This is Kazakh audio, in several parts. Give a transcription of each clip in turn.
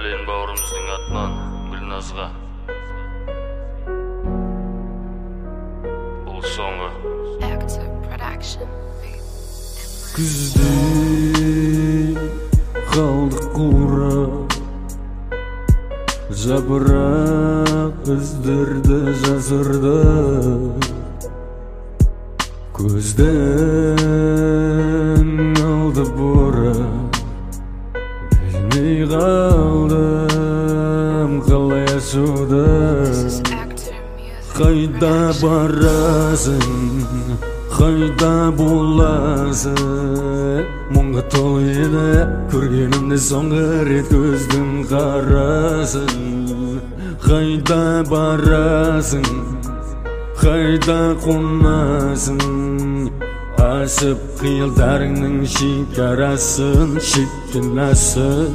Арлен бауырымыздың атынан Гүлназға бұл соңғы күзде қалдық қурап жапырақ іздерді жазырды көзден алды борап білмей қалдым қалай ашуды қайда барасың қайда боласың мұңға толы еді көргенімде соңғы рет көздің қарасын қайда барасың қайда қонасың ашып қиялдарыңның шекарасын шеттен асып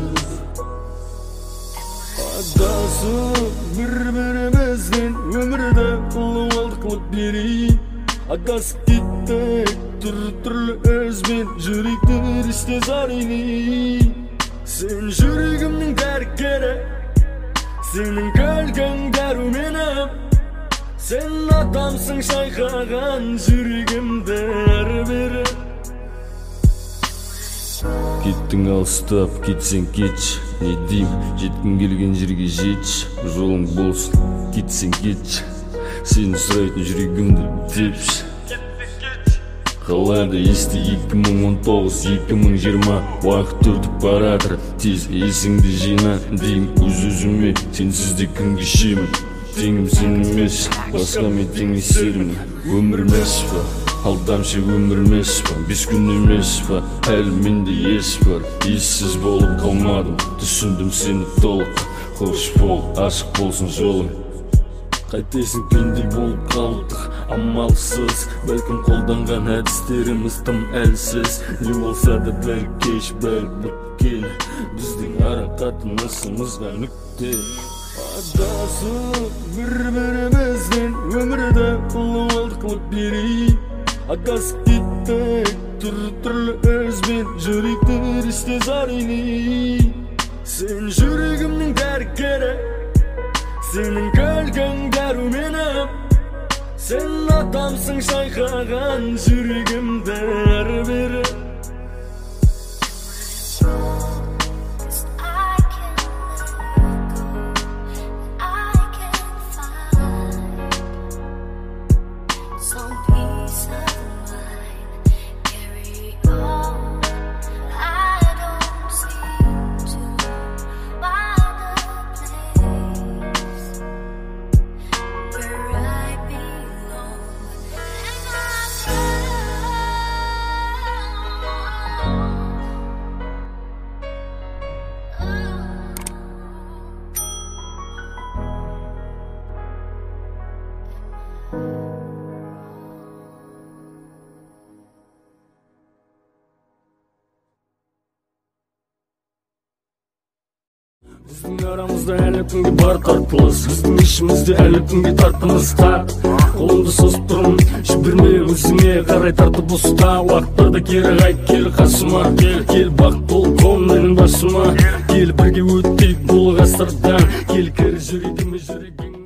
адасып бір-бірімізден өмірді қылуалды қылып берейін адасып кеттік түрлі өзбен жүректі ристе зарайын сен жүрегімнің дәрігері сенің күлгің дәруменім сен адамсың шайқаған жүрегімді әрі-бері кеттің алыстап кетсең кетші не дейм жеткім келген жерге жетші жолың болсын кетсең кетші сені сұрайтын жүрегімді тепші қалады есте 2019-2020 уақыт өтіп баратыр тез есіңді жина дейм өз-өзіме сенсіз де күн кешемін теңім сен емес басқа мен теңесермін өмір емес па алдамшы өмір емес па 5 күн емес па әлі менде ес бар ессіз болып қалмадым түсіндім сені толық қош бол ашық болсын жолың қайтесің пенде болып қалдық амалсыз бәлкім қолданған әдістеріміз тым әлсіз не болса да бәл кеш бәл біткен біздің ара қатынасымызға нүкте адасып бір-бірімізден өмірді қылуалды қылып берейін адасып кеттік түрлі өзбен жүректі ристе зарайын сен жүрегімнің дәрігері сенің күлгің дәруменім сен адамсың шайқаған жүрегімді әрі-бері біздің арамызда әлі күнге бар тартылыс біздің ішімізде әлі күнге тартымыз тар қолымды созып тұрмын жіберме өзіңе қарай тартып ұста уақыттарда кері қайт кел қасыма кел бақыт бол қол менің басыма кел бірге өтейік бұл ғасырдан кел кір жүрегіме жүрегің